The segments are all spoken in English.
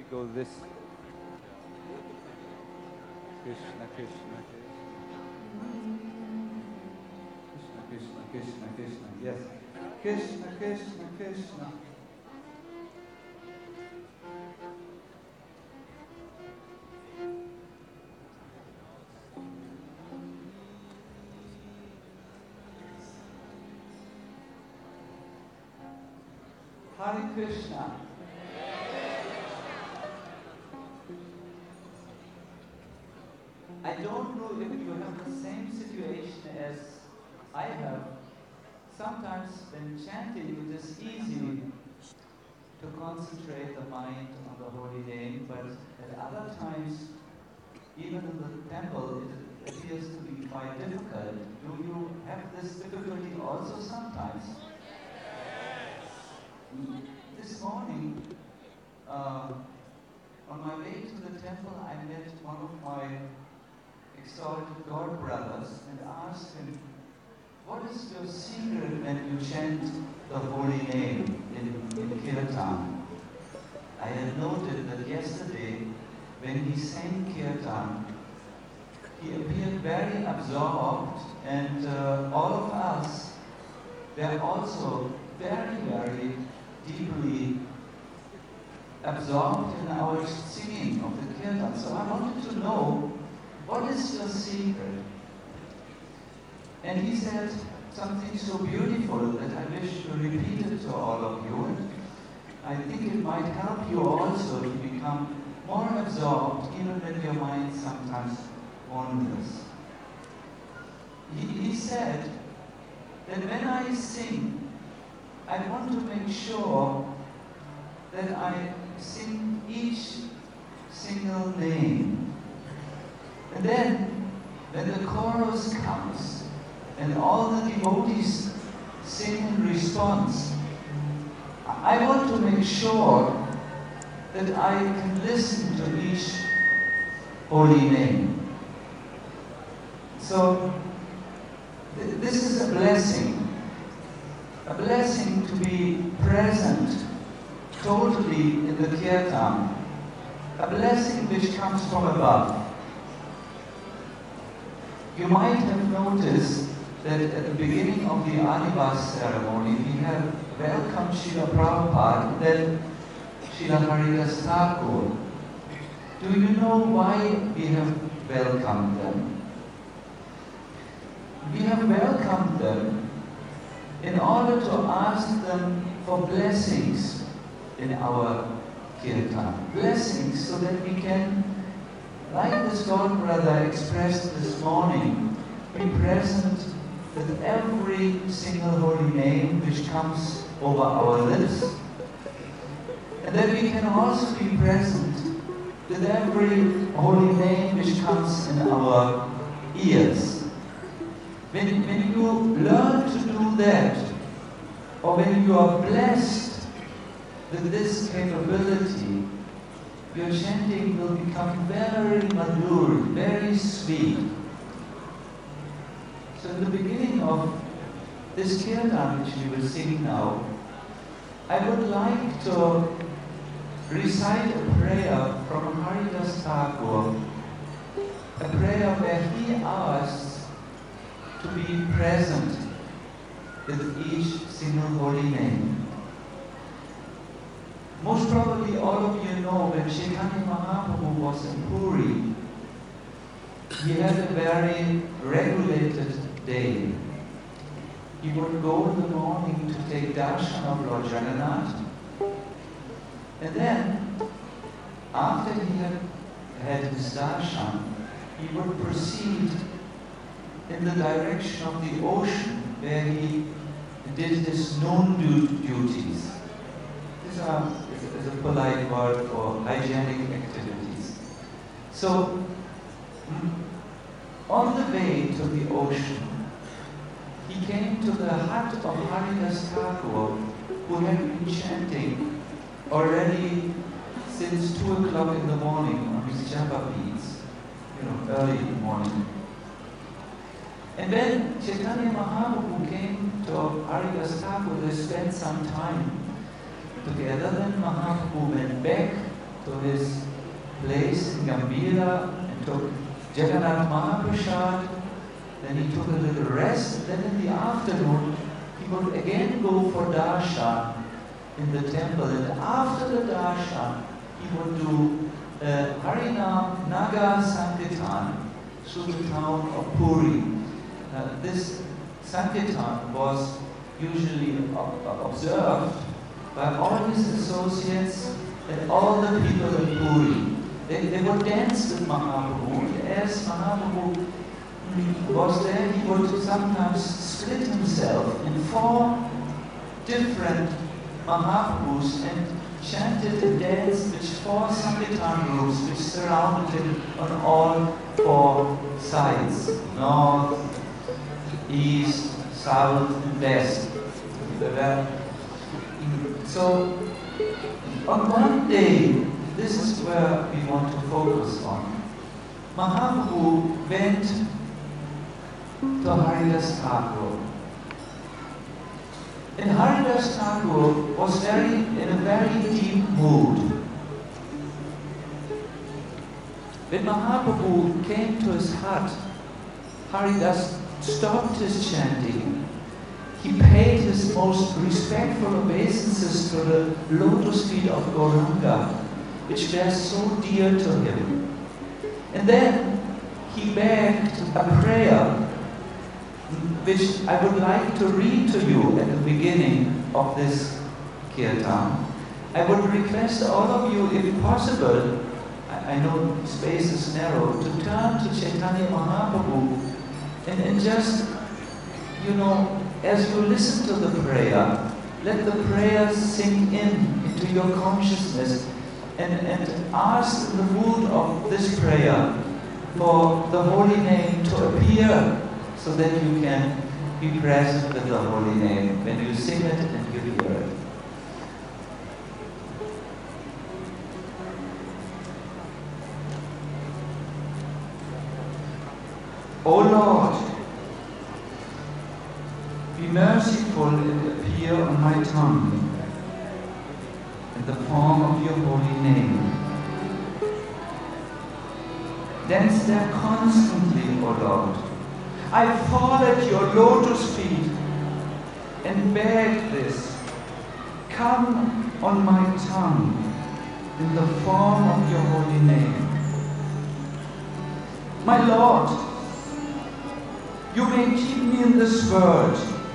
go this. Krishna, Krishna, Krishna, Krishna, Krishna, Krishna. Yes. Krishna, Krishna, Krishna. Hare Krishna. I don't know if you have the same situation as I have. Sometimes when chanting, it is easy to concentrate the mind on the holy name, but at other times, even in the temple, it appears to be quite difficult. Do you have this difficulty also sometimes? This morning, on my way to the temple, I met one of my exalted God brothers and asked him, what is your secret when you chant the holy name in Kirtan? I had noted that yesterday, when he sang Kirtan, he appeared very absorbed, and all of us were also very, very deeply absorbed in our singing of the Kirtan. So I wanted to know, what is your secret? And he said something so beautiful that I wish to repeat it to all of you. And I think it might help you also to become more absorbed, even when your mind sometimes wanders. He said that when I sing, I want to make sure that I sing each single name. And then, when the chorus comes, and all the devotees sing in response, I want to make sure that I can listen to each holy name. So, this is a blessing to be present totally in the Kirtan, a blessing which comes from above. You might have noticed that at the beginning of the Adivas ceremony, we have welcomed Srila Prabhupada and then Srila Haridas Thakur. Do you know why we have welcomed them? We have welcomed them in order to ask them for blessings in our Kirtan. Blessings so that we can, like this God brother expressed this morning, be present with every single holy name which comes over our lips, and that we can also be present with every holy name which comes in our ears. When you learn to do that, or when you are blessed with this capability, your chanting will become very mature, very sweet. So in the beginning of this Kirtan which we will sing now, I would like to recite a prayer from Haridas Thakur, a prayer where he asks to be present with each single holy name. Most probably all of you know when Chaitanya Mahaprabhu was in Puri, he had a very regulated day. He would go in the morning to take darshan of Lord Jagannath, and then, after he had his darshan, he would proceed in the direction of the ocean where he did his noon duties. These is a polite word for hygienic activities. So, on the way to the ocean, he came to the hut of Haridas Thakur, who had been chanting already since 2 o'clock in the morning on his japa beads, early in the morning. And then Chaitanya Mahaprabhu came to Haridas Thakur, they spent some time together. Then Mahaprabhu went back to his place in Gambhira and took Jagannath Mahaprasad. Then he took a little rest. Then in the afternoon, he would again go for darshan in the temple. And after the darshan, he would do Harinam Naga Sankirtan through the town of Puri. This Sankirtan was usually observed by all his associates and all the people in Puri. They would dance with Mahaprabhu. As Mahaprabhu was there, he would sometimes split himself in 4 different Mahaprabhus and chanted and danced with 4 Sankirtan groups which surrounded him on all 4 sides, north, east, south, and west. So, on one day, this is where we want to focus on. Mahaprabhu went to Haridas Thakur. And Haridas Thakur was in a very deep mood. When Mahaprabhu came to his hut, Haridas stopped his chanting. He paid his most respectful obeisances to the lotus feet of Gauranga, which were so dear to him. And then he begged a prayer, which I would like to read to you at the beginning of this kirtan. I would request all of you, if possible, I know space is narrow, to turn to Chaitanya Mahaprabhu and just, as you listen to the prayer, let the prayer sink into your consciousness and ask in the mood of this prayer for the holy name to appear so that you can be present with the holy name when you sing it and you hear it. O Lord, be merciful and appear on my tongue in the form of your holy name. Dance there constantly, O Lord. I fall at your lotus feet and beg this. Come on my tongue in the form of your holy name. My Lord, you may keep me in this world,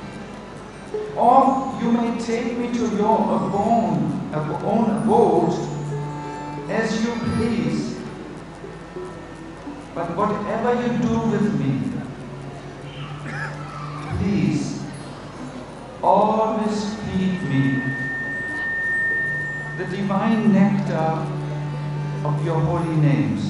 or you may take me to your own abode as you please. But whatever you do with me, please always feed me the divine nectar of your holy names.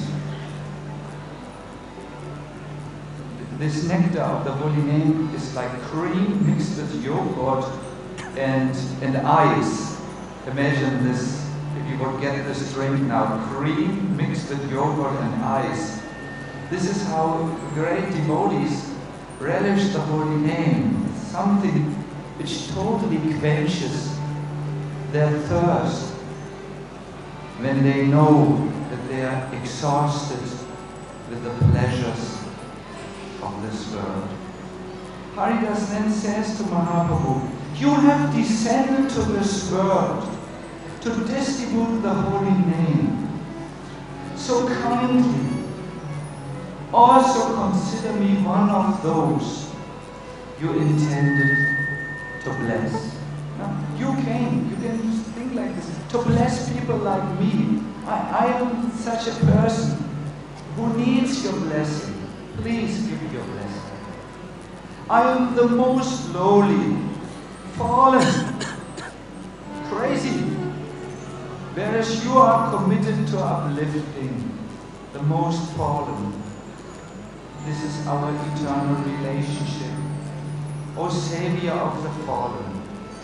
This nectar of the holy name is like cream mixed with yogurt and ice. Imagine this, if you would get this drink now, cream mixed with yogurt and ice. This is how great devotees relish the holy name, something which totally quenches their thirst when they know that they are exhausted with the pleasures of this world. Haridas then says to Mahaprabhu, you have descended to this world to distribute the holy name. So kindly also consider me one of those you intended to bless. Now, you can think like this, to bless people like me. I am such a person who needs your blessing. Please give your blessing. I am the most lowly, fallen, crazy, whereas you are committed to uplifting the most fallen. This is our eternal relationship. O Savior of the fallen.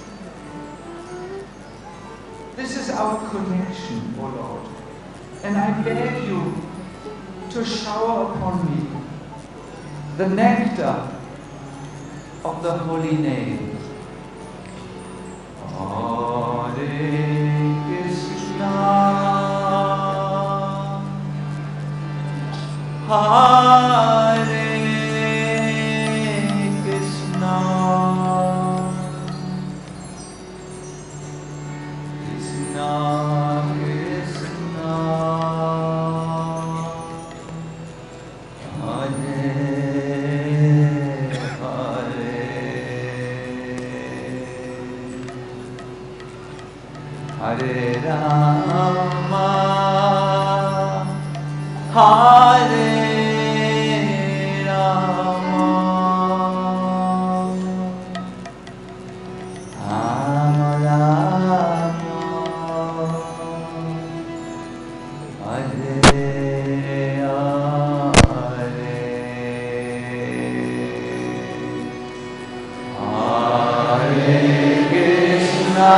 This is our connection, O Lord. And I beg you to shower upon me the nectar of the holy name. Hare Krishna, Hare Rama, Hare Rama, Rama Rama, Hare Hare, Hare Krishna.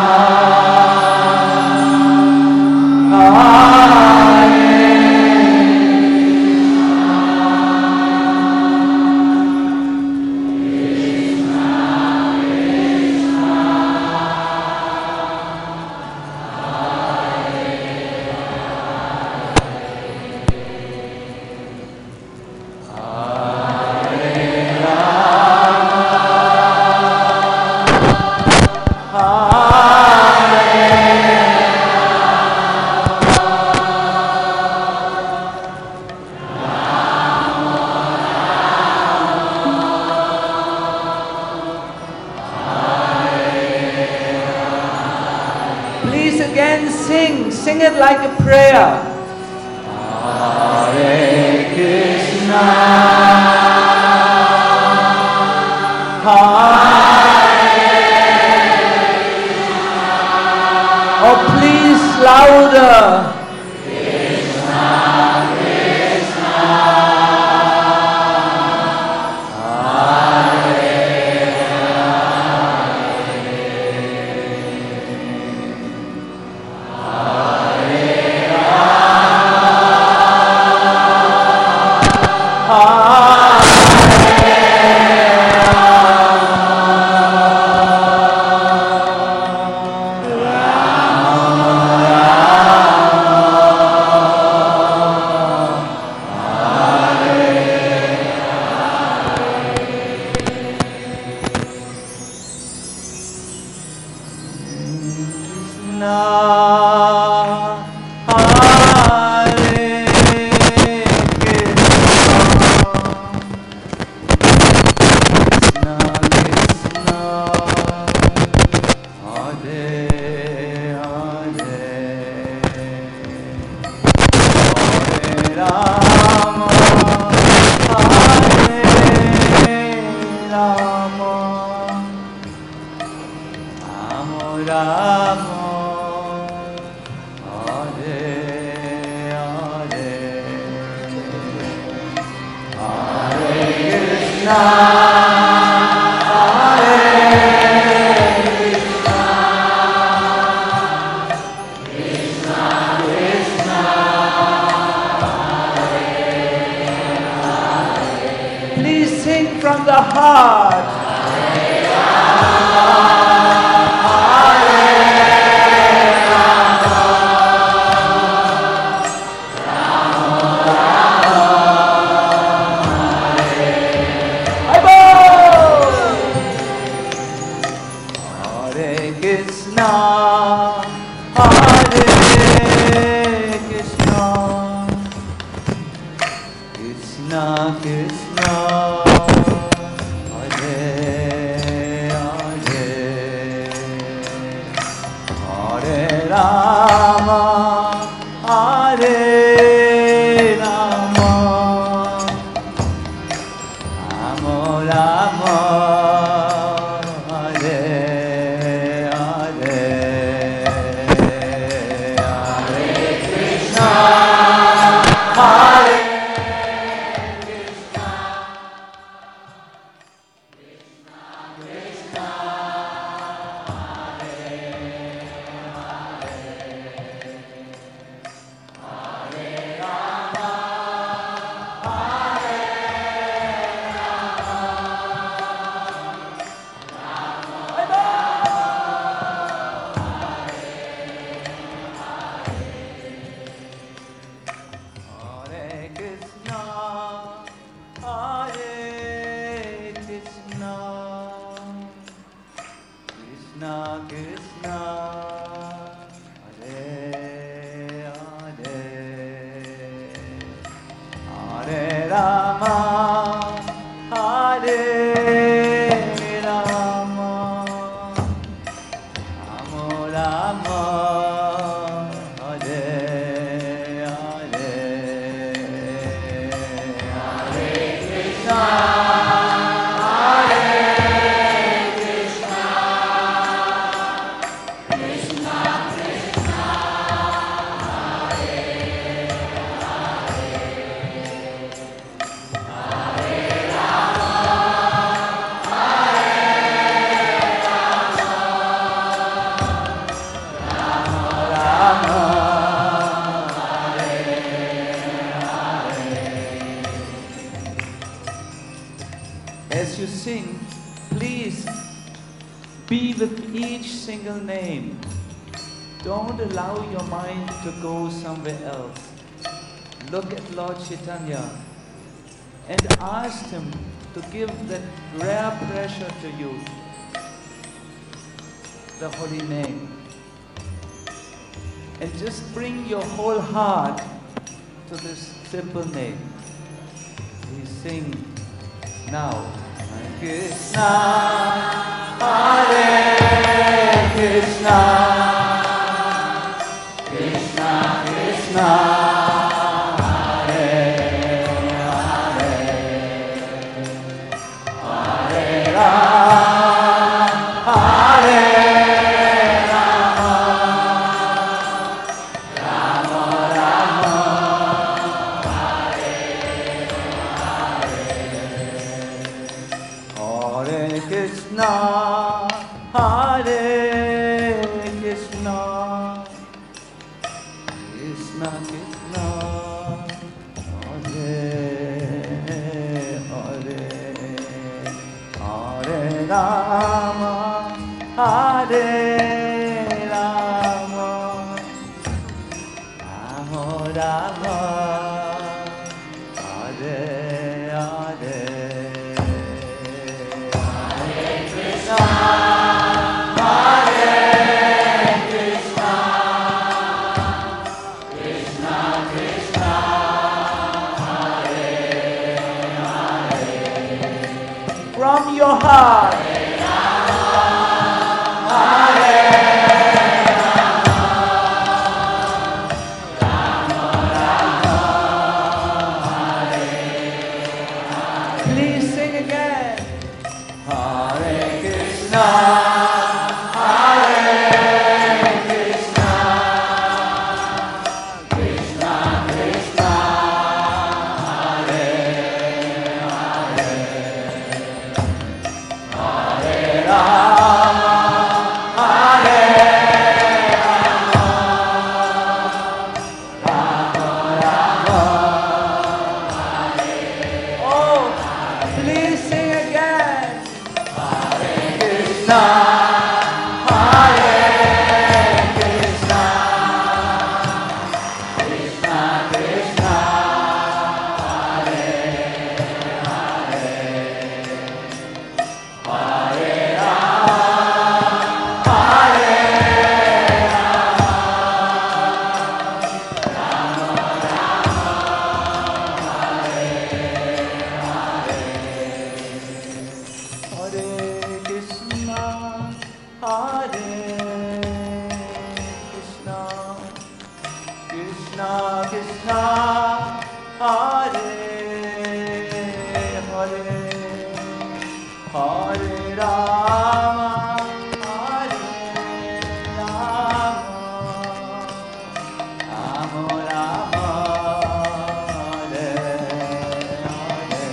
Please again sing it like a prayer. Hare Krishna, Hare. Oh, please louder. Krishna, Krishna, Hare. Please sing from the heart. Rama single name. Don't allow your mind to go somewhere else. Look at Lord Chaitanya and ask him to give that rare pressure to you, the holy name. And just bring your whole heart to this simple name. We sing now. Krishna, Hare Krishna, Krishna Krishna, Hare Hare, Hare Rama, Hare Rama, Rama Rama, Hare Hare, Hare Krishna, Hare Krishna, Krishna Krishna, Hare Hare, Hare Rama, Hare Rama, Rama Rama, Hare Hare, Hare Krishna, Hare Krishna, Krishna Krishna, Hare Hare. From your heart. Please sing again. Hare Krishna, Hare Krishna, Krishna Krishna, Hare Hare, Hare Rama, Hare Rama, Rama Rama, oh, please sing again. Krishna, Hare Krishna, Krishna Krishna, Hare Hare, Hare Rama, Hare Rama, Rama Rama, Hare Hare, Hare Krishna, Hare Krishna, Krishna Krishna, Hare Hare, Hare Rama, Hare Rama, Rama Rama, Hare Hare,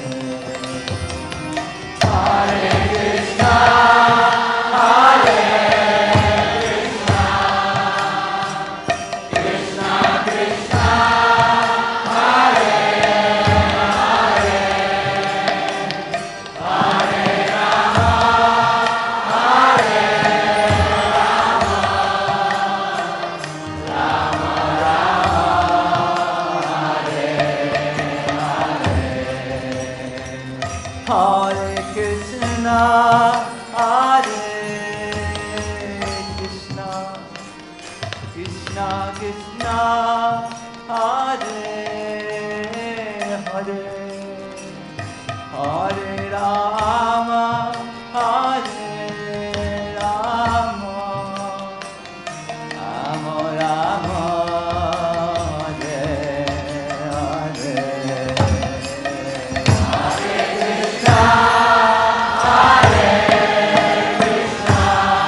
Hare Krishna, Hare Krishna, Krishna Krishna, Hare Hare, Hare Rama, Hare Rama, Rama Rama, Hare Hare, Hare Krishna, Hare Krishna, Krishna Krishna, Hare Hare, Hare Rama, Hare Rama, Rama Rama, Hare Hare, Hare Krishna, Hare Krishna,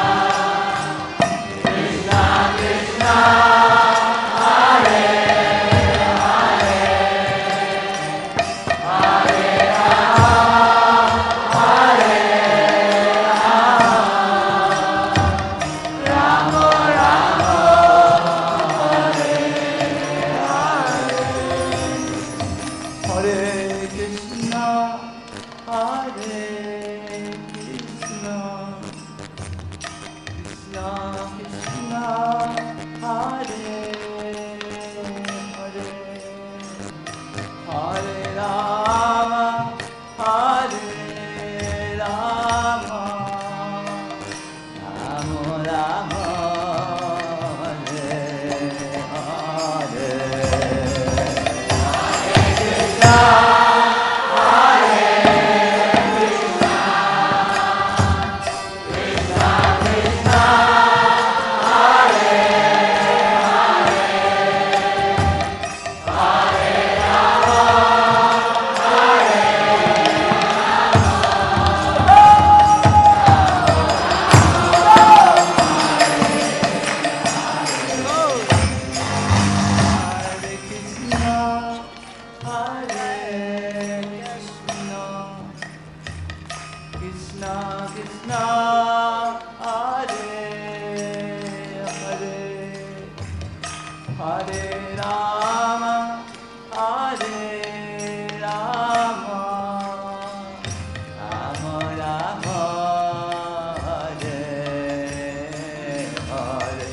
Krishna Krishna, Hare Hare, Hare Rama, Hare Rama, Rama Rama, Hare Hare, Hare Krishna, Hare Krishna, Krishna Hare Rama, Hare Rama, Rama Rama, Hare Hare.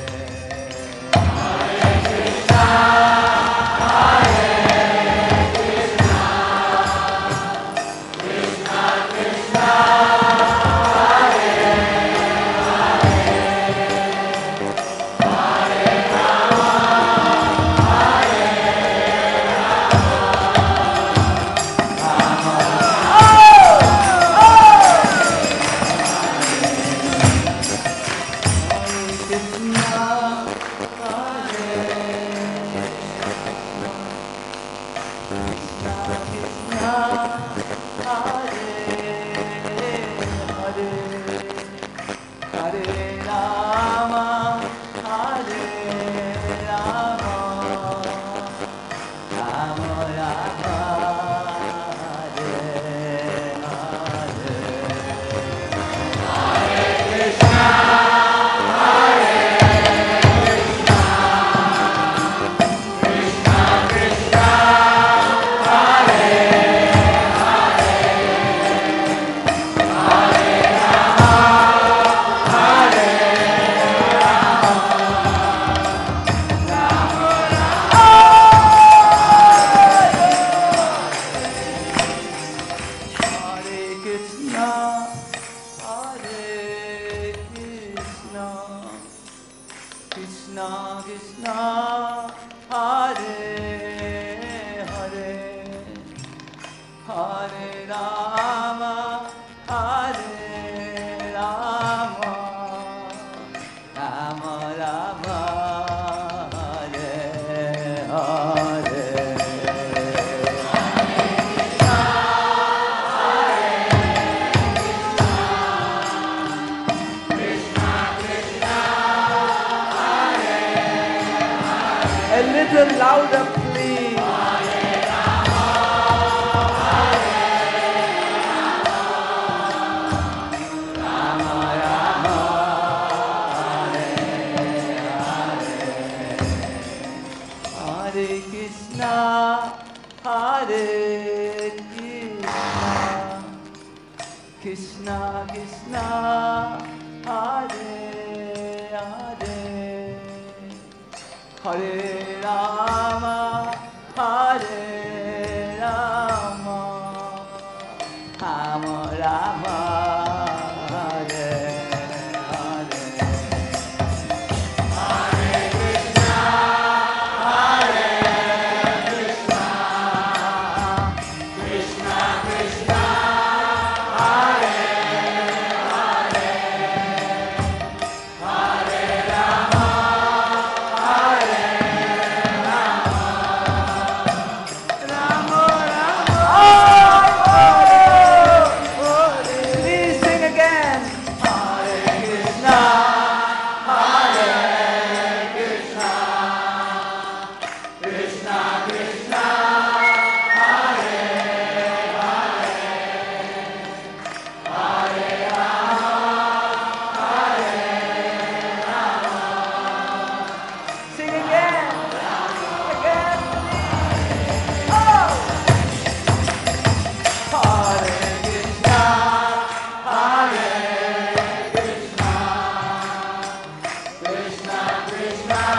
A little louder, please. Hare Krishna, Hare Krishna, Krishna Krishna, Hare Hare, Hare Rama, Hare Rama, Rama Rama, Hare Hare. Please sing again. Sing again. Again. Oh! Hare Krishna, Hare Krishna, Krishna Krishna,